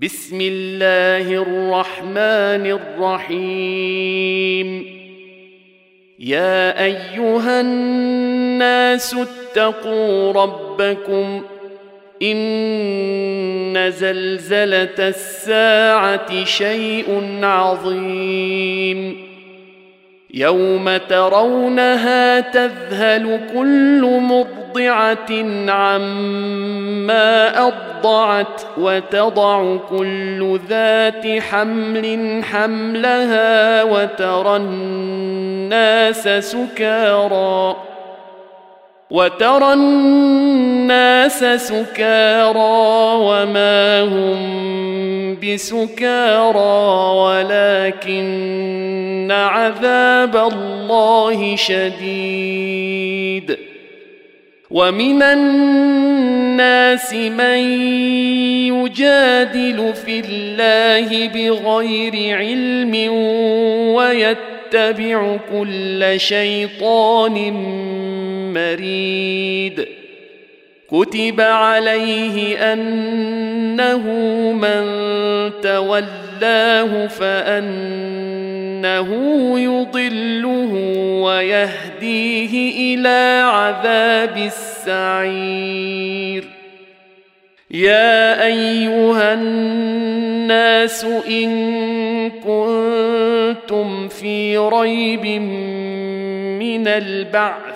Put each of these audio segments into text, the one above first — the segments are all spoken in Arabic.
بسم الله الرحمن الرحيم. يا أيها الناس اتقوا ربكم إن زلزلة الساعة شيء عظيم يوم ترونها تذهل كل مرضعة عما أرضعت وتضع كل ذات حمل حملها وترى الناس سكارى وما هم بسكارى ولكن عذاب الله شديد. ومن الناس من يجادل في الله بغير علم ويتبع كل شيطان مريد. كتب عليه أنه من تولاه فأنه يضله ويهديه إلى عذاب السعير. يا أيها الناس إن كنتم في ريب من البعث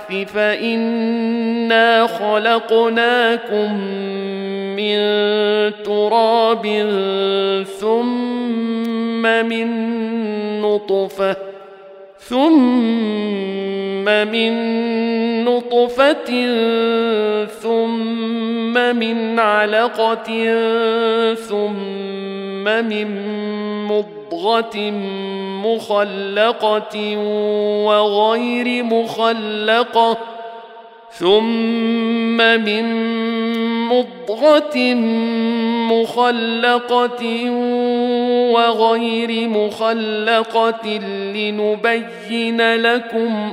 فإنا خلقناكم من تراب ثم من نطفة ثم من علقة ثم من مضغة مخلقة وغير مخلقة ثم من مضغة مخلقة وغير مخلقة لنبين لكم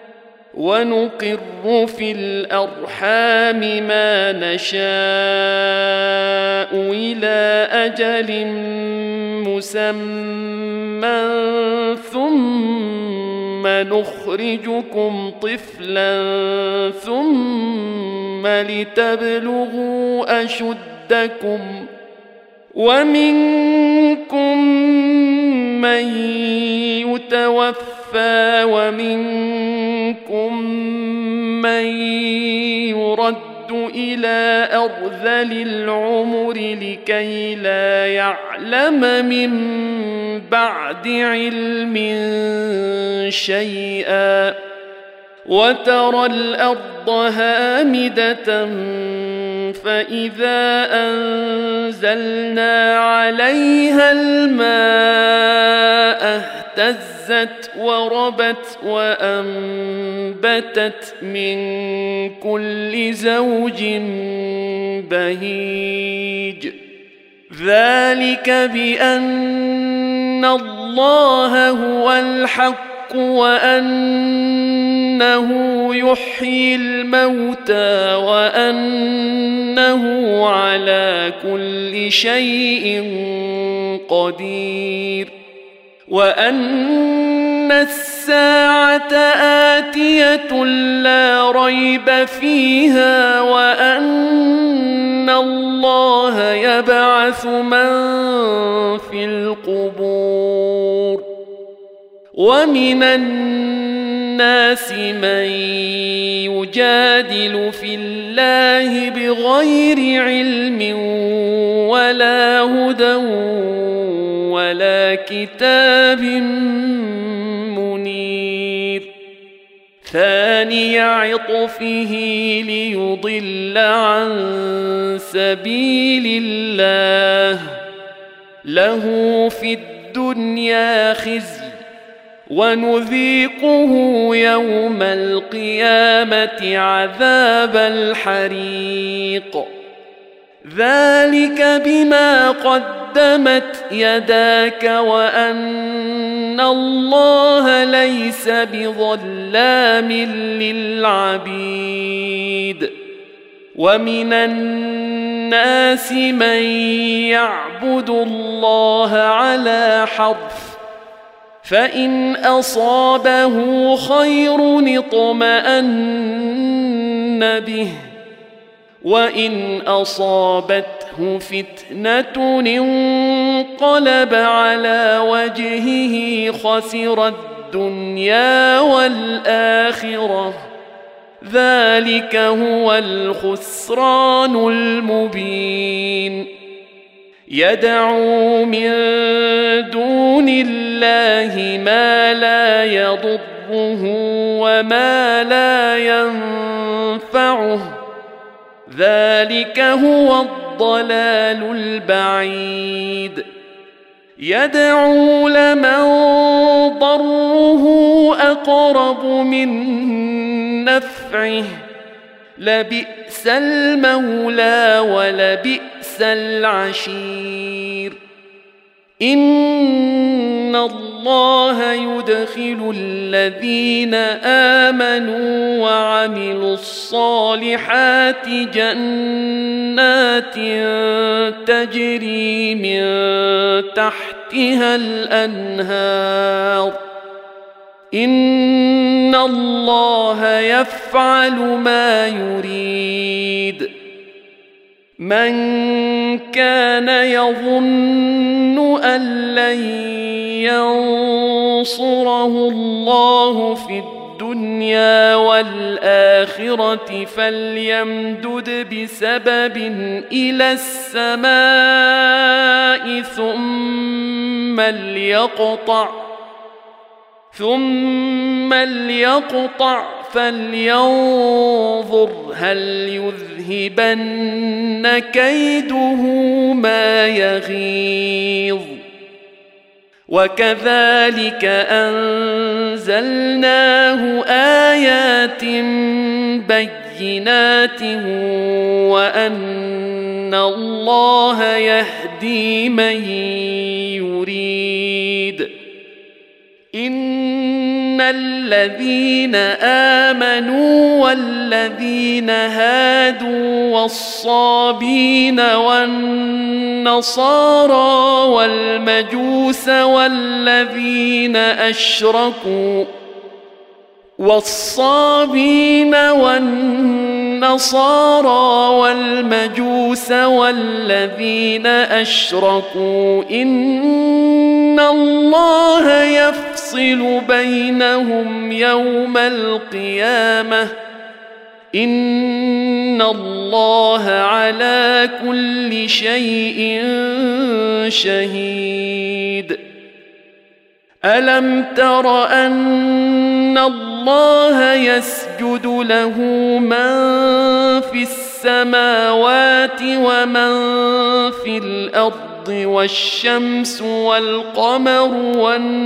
ونقر في الأرحام ما نشاء إلى أجل مسمى ثم نخرجكم طفلا ثم لتبلغوا أشدكم ومنكم من يتوفى ومنكم من يرد إلى أرذل العمر لكي لا يعلم من بعد علم شيئا. وترى الأرض هامدة فإذا أنزلنا عليها الماء اهتزت وربت وأنبتت من كل زوج بهيج. ذلك بأن الله هو الحق وأنه يحيي الموتى وأنه على كل شيء قدير وأن الساعة آتية لا ريب فيها وأن الله يبعث من في القبور. ومن الناس من يجادل في الله بغير علم ولا هدى ولا كتاب منير. ثاني عطفه ليضل عن سبيل الله له في الدنيا خزي ونذيقه يوم القيامة عذاب الحريق. ذلك بما قدمت يداك وأن الله ليس بظلام للعبيد. ومن الناس من يعبد الله على حرف فإن أصابه خير اطمأن به وإن أصابته فتنة انقلب على وجهه خسر الدنيا والآخرة ذلك هو الخسران المبين يدعو من دون الله ما لا يضره وما لا ينفعه ذلك هو الضلال البعيد يدعو لمن ضره أقرب من نفعه لبئس المولى ولبئس العشير إن الله يدخل الذين آمنوا وعملوا الصالحات جنات تجري من تحتها الأنهار إن الله يفعل ما يريد من كان يظن أن لن ينصره الله في الدنيا والآخرة فليمدد بسبب إلى السماء ثم ليقطع فلينظر هل يذهبن كيده ما يغيظ وكذلك أنزلناه آيات بينات وأن الله يهدي من يريد إن الذين آمنوا والذين هادوا والصابين والنصارى والمجوس والذين أشركوا إن الله يفصل بينهم يوم القيامة إن الله على كل شيء شهيد ألم تر أن الله يسجد له من في السماوات ومن في الأرض والشمس والقمر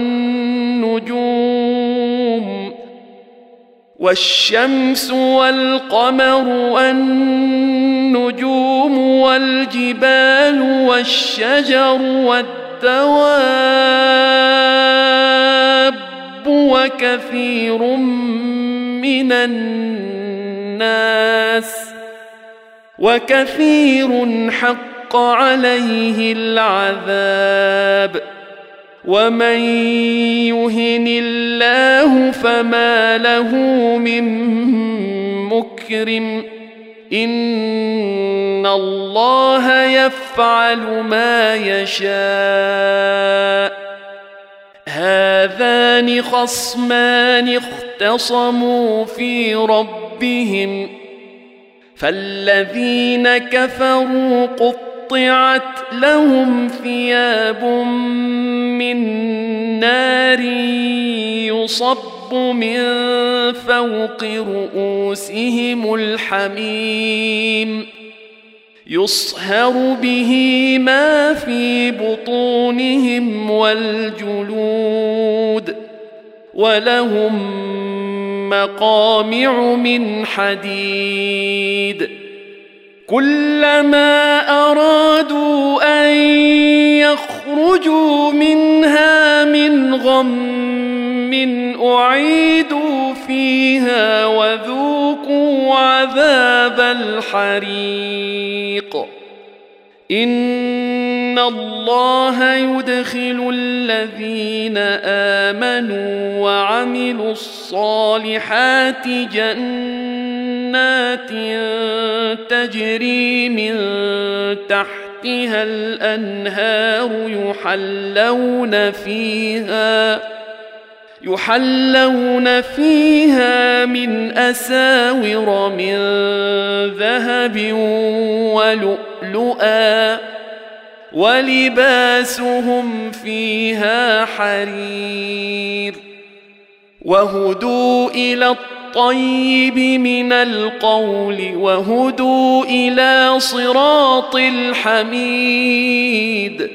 والنجوم والجبال والشجر والدواب وكثير من وكثير حق عليه العذاب ومن يهن الله فما له من مكرم إن الله يفعل ما يشاء هذان خصمان اختصموا في ربهم فالذين كفروا قطعت لهم ثياب من نار يصب من فوق رؤوسهم الحميم يصهر به ما في بطونهم والجلود ولهم مقامع من حديد كلما أرادوا أن يخرجوا منها من غم أعيدوا فيها وذوقوا عذاب الحريق إن الله يدخل الذين آمنوا وعملوا الصالحات جنات تجري من تحتها الأنهار يحلون فيها من أساور من ذهب ولؤلؤا ولباسهم فيها حرير وهدوا إلى الطيب من القول وهدوا إلى صراط الحميد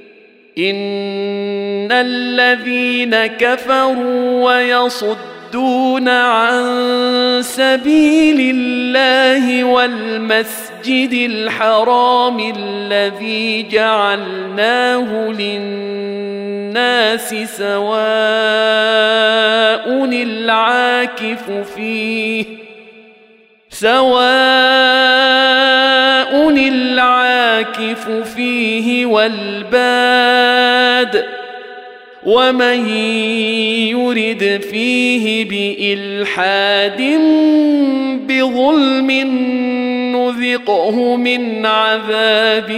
إن الذين كفروا ويصدون عن سبيل الله والمسجد الحرام الذي جعلناه للناس سواء العاكف فيه والباد ومن يرد فيه بإلحاد بظلم نذقه من عذاب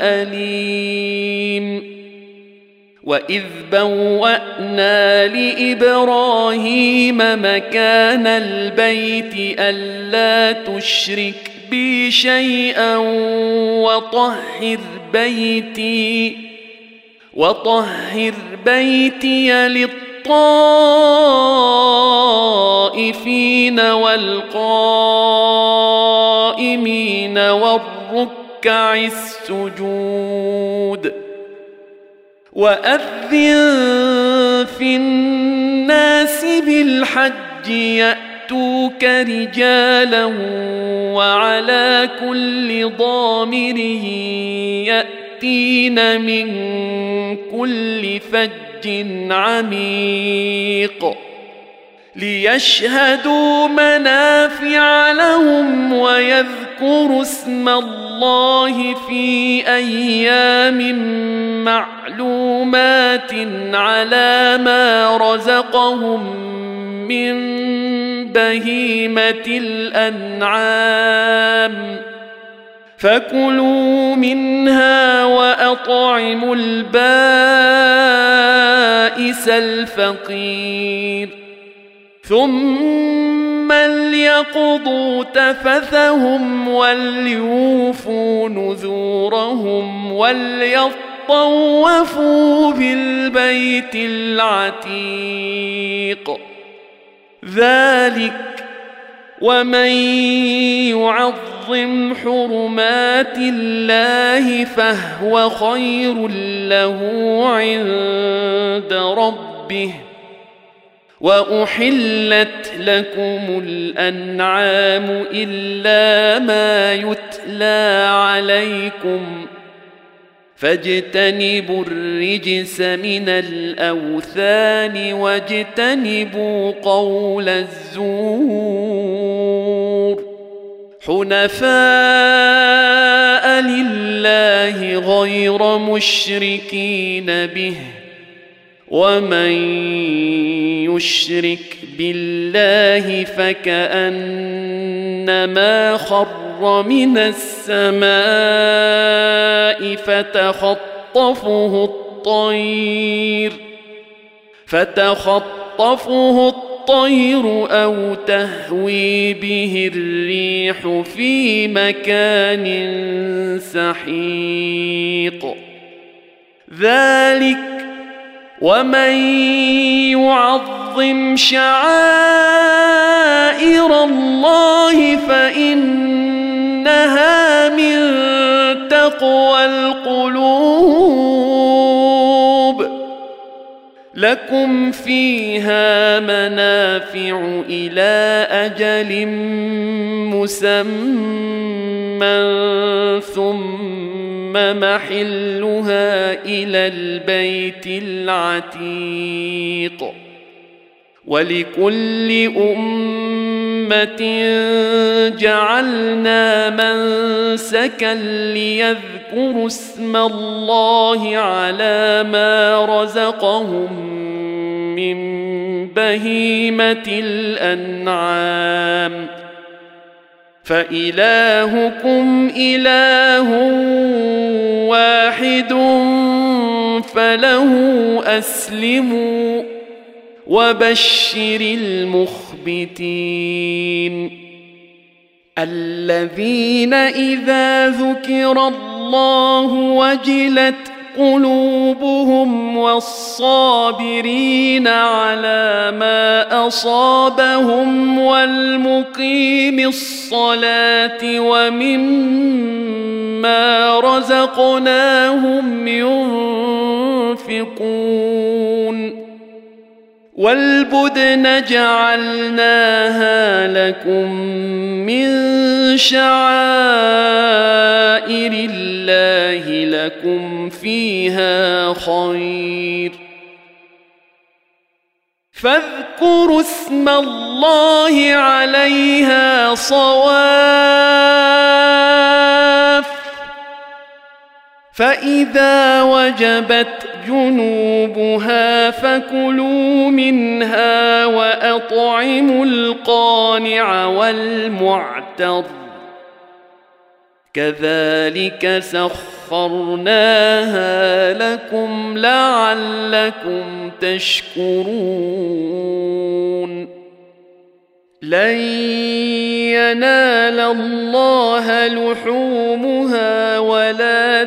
أليم وإذ بوأنا لإبراهيم مكان البيت ألا تشرك بي شيئا وطهر بيتي للطائفين والقائمين والركع السجود وأذن في الناس بالحج يأتوك رجالا وعلى كل ضامر يأتين من كل فج عميق ليشهدوا منافع لهم ويذكروا اسم الله في أيام معلومات على ما رزقهم من بهيمة الأنعام فكلوا منها وأطعموا البائس الفقير ثم ليقضوا تفثهم وليوفوا نذورهم وليطوفوا بالبيت العتيق ذلك ومن يعظم حرمات الله فهو خير له عند ربه وأحلت لكم الأنعام إلا ما يتلى عليكم فاجتنبوا الرجس من الأوثان واجتنبوا قول الزور حنفاء لله غير مشركين به ومن يشرك بالله فكأنما خر من السماء فتخطفه الطير أو تهوي به الريح في مكان سحيق ذلك ومن يعظم شعائر الله فإنها من تقوى القلوب لكم فيها منافع إلى أجل مسمى ثم محلها إلى البيت العتيق ولكل أمة جعلنا منسكا ليذكروا اسم الله على ما رزقهم من بهيمة الأنعام فإلهكم إله واحد فله أسلموا وبشر المخبتين الذين إذا ذكر الله وجلت قلوبهم والصابرين على ما أصابهم والمقيم الصلاة ومما رزقناهم ينفقون والبدن جعلناها لكم من شعائر الله لكم فيها خير فاذكروا اسم الله عليها صواف فإذا وجبت جنوبها فكلوا منها وأطعموا القانع والمعتر كذلك سخرناها لكم لعلكم تشكرون لن ينال الله لحومها ولا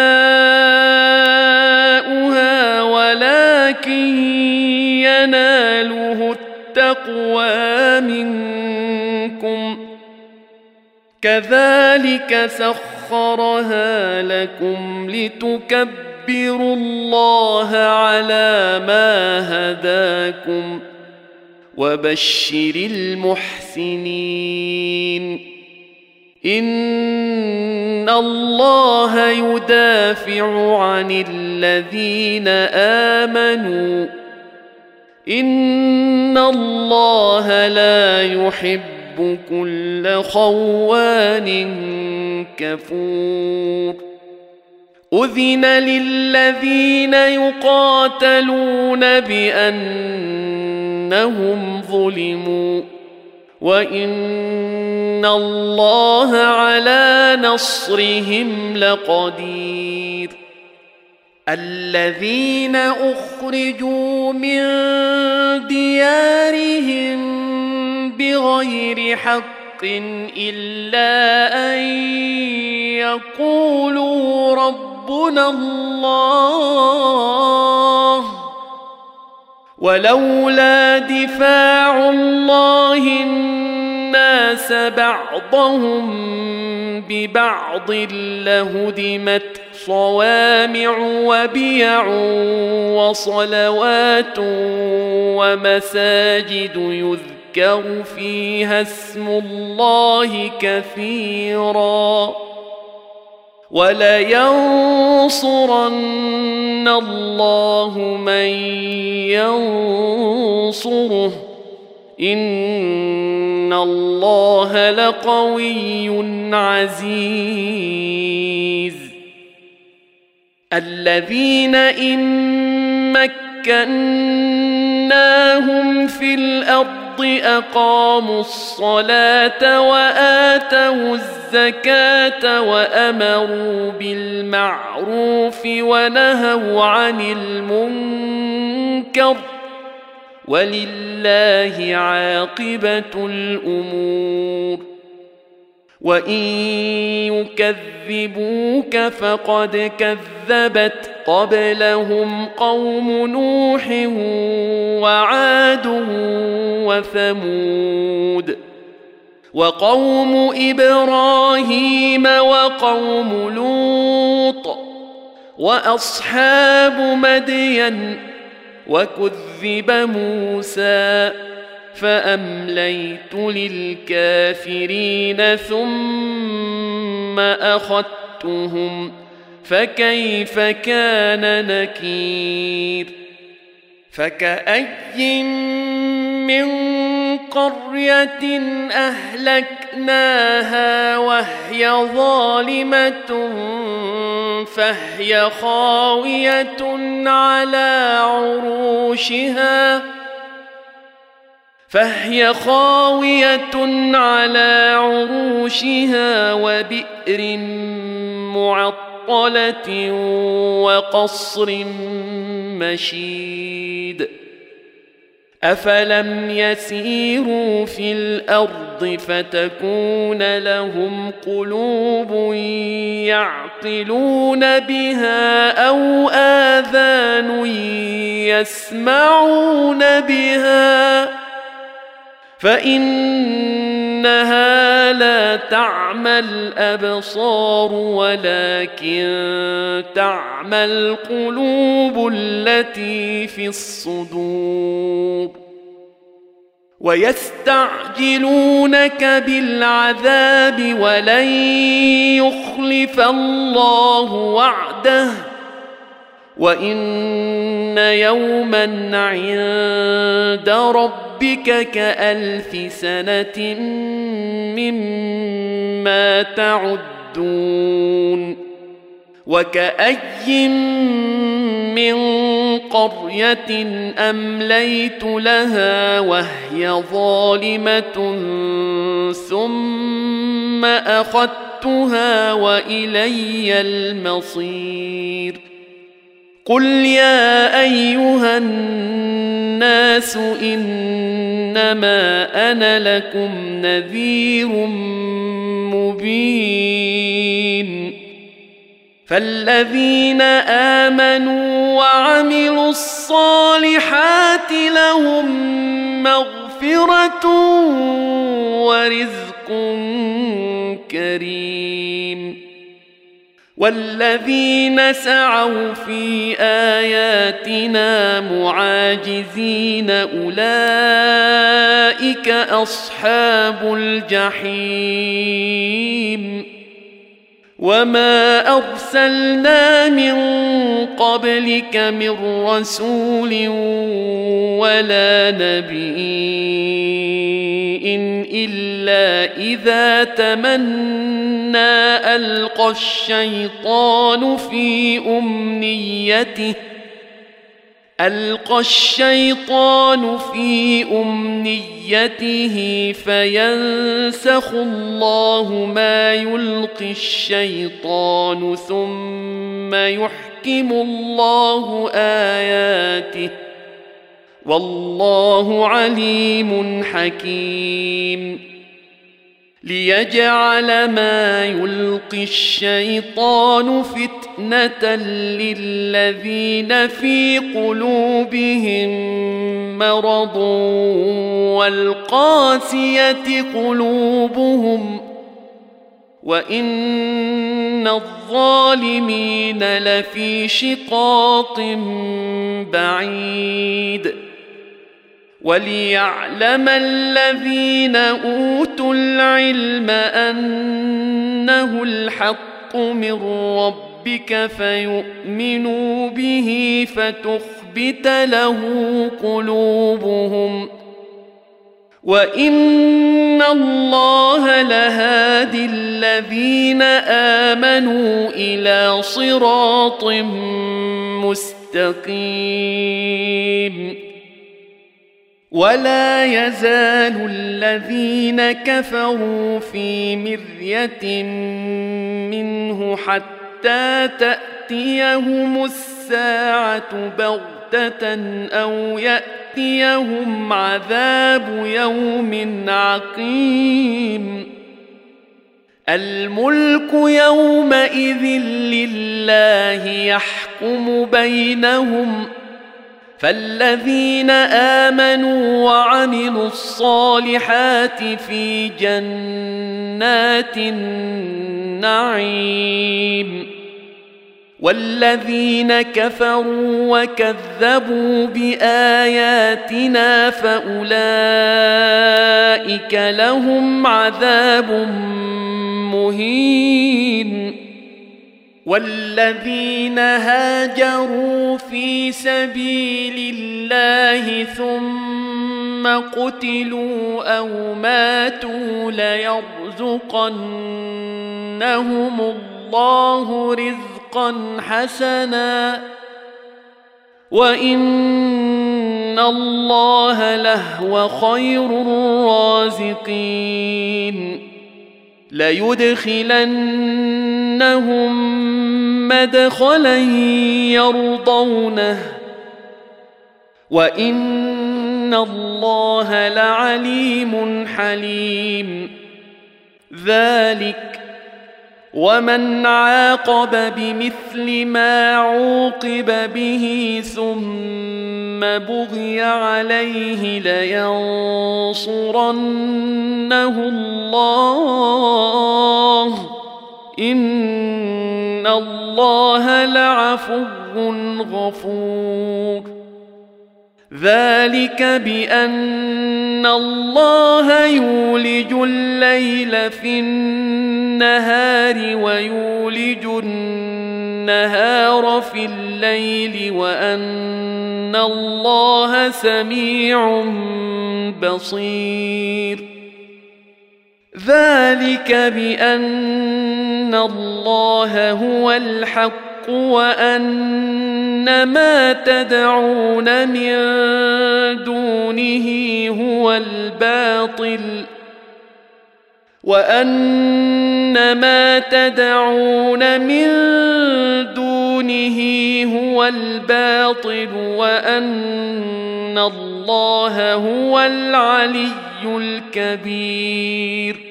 دماؤها ولكن يناله التقوى منكم كذلك سخرها لكم لتكبروا الله على ما هداكم وبشر المحسنين إن الله يدافع عن الذين آمنوا إن الله لا يحب كل خوان كفور أذن للذين يقاتلون بأنهم ظلموا وإن الله على نصرهم لقدير الذين أخرجوا من ديارهم بغير حق إلا أن يقولوا ربنا الله ولولا دفاع الله الناس بعضهم ببعض لهدمت صوامع وبيع وصلوات ومساجد يذكر فيها اسم الله كثيرا ولينصرن الله من ينصره إن الله لقوي عزيز الذين إن مكناهم في الأرض أقاموا الصلاة وآتوا الزكاة وأمروا بالمعروف ونهوا عن المنكر ولله عاقبة الأمور وإن يكذبوك فقد كذبت قبلهم قوم نوح وعاد وثمود وقوم إبراهيم وقوم لوط وأصحاب مدين وكذب موسى فأمليت للكافرين ثم أخذتهم فكيف كان نكير فكأي من قرية أهلكناها وهي ظالمة فهي خاوية على عروشها وبئر معطلة وقصر مشيد أفلم يسيروا في الأرض فتكون لهم قلوب يعقلون بها أو آذان يسمعون بها فإنها لا تعمى الأبصار ولكن تعمى القلوب التي في الصدور ويستعجلونك بالعذاب ولن يخلف الله وعده وإن يوما عند ربك كألف سنة مما تعدون وكأي من قرية أمليت لها وهي ظالمة ثم أخذتها وإلي المصير قل يا أيها الناس إنما أنا لكم نذير مبين فالذين آمنوا وعملوا الصالحات لهم مغفرة ورزق كريم والذين سعوا في آياتنا معاجزين أولئك أصحاب الجحيم وما أرسلنا من قبلك من رسول ولا نبي إلا إذا تمنى ألقى الشيطان في أمنيته فينسخ الله ما يلقي الشيطان ثم يحكم الله آياته والله عليم حكيم ليجعل ما يلقي الشيطان فتنة للذين في قلوبهم مرض والقاسية قلوبهم وإن الظالمين لفي شقاق بعيد وليعلم الذين أوتوا العلم أنه الحق من ربك فيؤمنوا به فتخبت له قلوبهم وإن الله لهادي الذين آمنوا إلى صراط مستقيم ولا يزال الذين كفروا في مرية منه حتى تأتيهم الساعة بغتة أو يأتيهم عذاب يوم عقيم الملك يومئذ لله يحكم بينهم فالذين آمنوا وعملوا الصالحات في جنات النعيم والذين كفروا وكذبوا بآياتنا فأولئك لهم عذاب مهين والذين هاجروا في سبيل الله ثم قتلوا أو ماتوا ليرزقنهم الله رزقا حسنا وإن الله لهو خير الرازقين ليدخلنهم مدخلا يرضونه وإن الله لعليم حليم ذلك ومن عاقب بمثل ما عوقب به ثم بغي عليه لينصرنه الله إن الله لعفو غفور ذلك بأن الله يولج الليل في النهار ويولج النهار في الليل وأن الله سميع بصير ذلك بأن الله هو الحق وأن ما تدعون من دونه هو الباطل وأن ما تدعون من دونه هو الباطل وأن الله هو العلي الكبير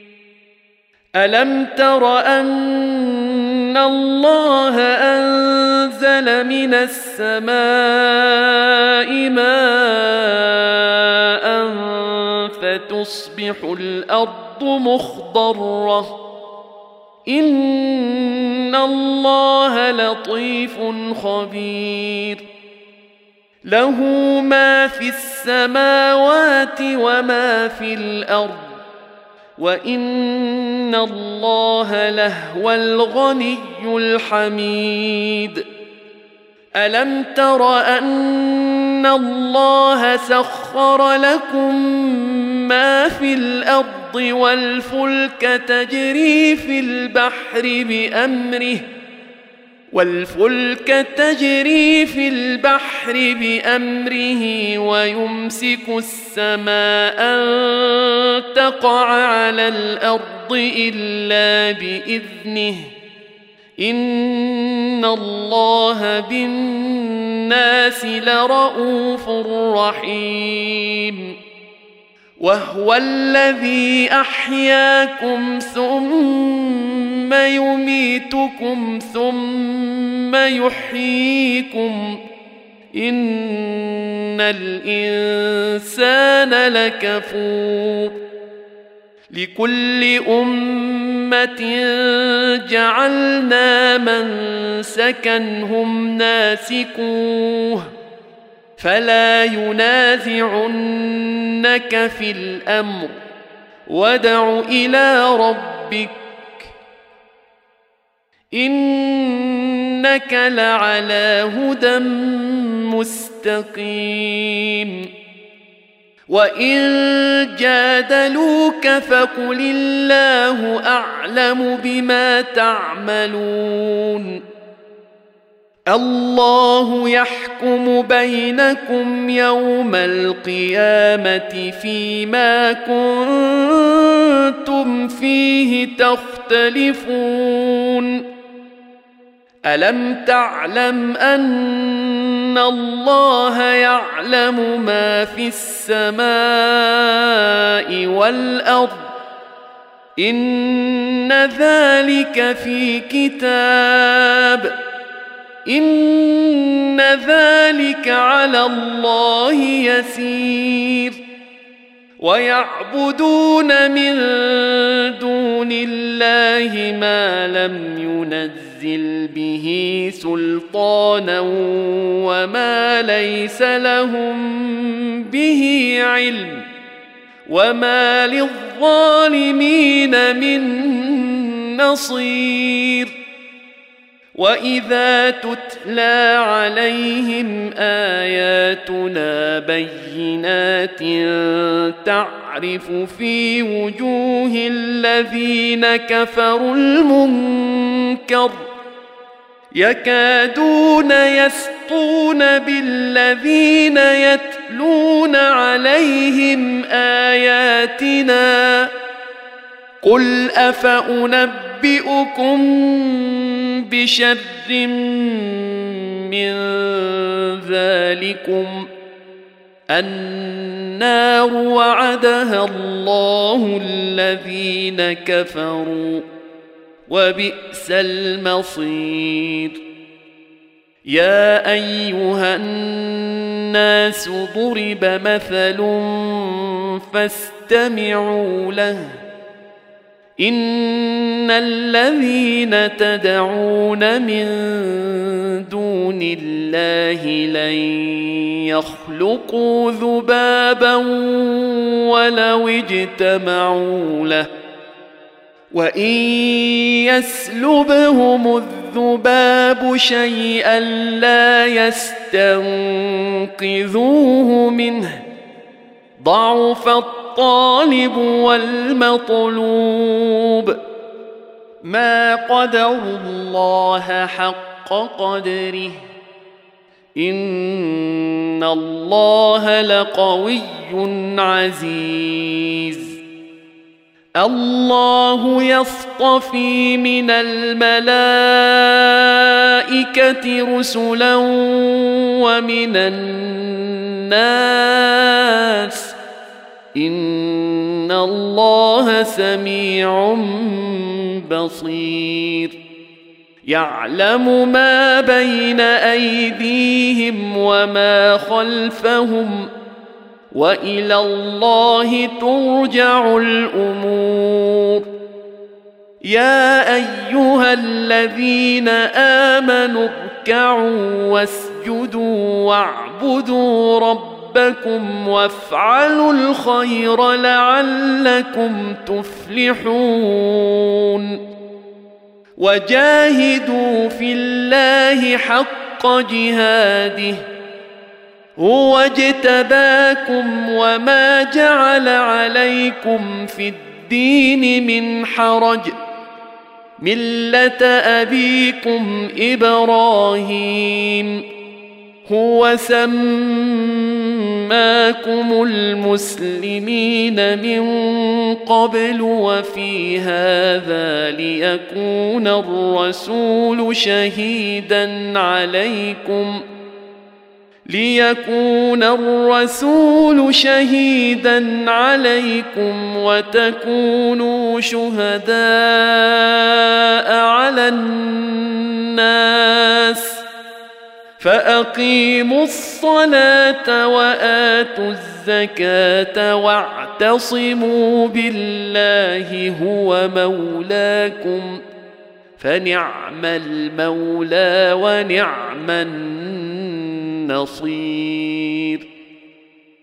ألم تر أن الله أنزل من السماء ماء فتصبح الأرض مخضرة إن الله لطيف خبير له ما في السماوات وما في الأرض وإن الله لهو الغني الحميد ألم تر أن الله سخر لكم ما في الأرض والفلك تجري في البحر بأمره ويمسك السماء أن تقع على الأرض إلا بإذنه إن الله بالناس لرؤوف رحيم وهو الذي أحياكم ثم يميتكم ثم يحييكم إن الإنسان لكفور لكل أمة جعلنا منسكا هم ناسكوه فلا ينازعنك في الأمر وادع إلى ربك إنك لعلى هدى مستقيم وإن جادلوك فقل الله أعلم بما تعملون الله يحكم بينكم يوم القيامة فيما كنتم فيه تختلفون ألم تعلم أن الله يعلم ما في السماء والأرض إن ذلك في كتاب إن ذلك على الله يسير ويعبدون من دون الله ما لم ينزل به سلطانا وما ليس لهم به علم وما للظالمين من نصير وإذا تتلى عليهم آياتنا بينات تعرف في وجوه الذين كفروا المنكر يكادون يسطون بالذين يتلون عليهم آياتنا قل أفأنبئكم بشر من ذلكم النار وعدها الله الذين كفروا وبئس المصير يا أيها الناس ضرب مثل فاستمعوا له إن الذين تدعون من دون الله لن يخلقوا ذبابا ولو اجتمعوا له وإن يسلبهم الذباب شيئا لا يستنقذوه منه ضعف الطالب والمطلوب ما قدروا الله حق قدره إن الله لقوي عزيز الله يصطفي من الملائكة رسلا ومن الناس إن الله سميع بصير يعلم ما بين أيديهم وما خلفهم وإلى الله ترجع الأمور يا أيها الذين آمنوا اركعوا واسجدوا واعبدوا ربكم وافعلوا الخير لعلكم تفلحون وجاهدوا في الله حق جهاده هو اجتباكم وما جعل عليكم في الدين من حرج ملة أبيكم إبراهيم هو سماكم المسلمين من قبل وفي هذا ليكون الرسول شهيدا عليكم وتكونوا شهداء على الناس فأقيموا الصلاة وآتوا الزكاة واعتصموا بالله هو مولاكم فنعم المولى ونعم النصير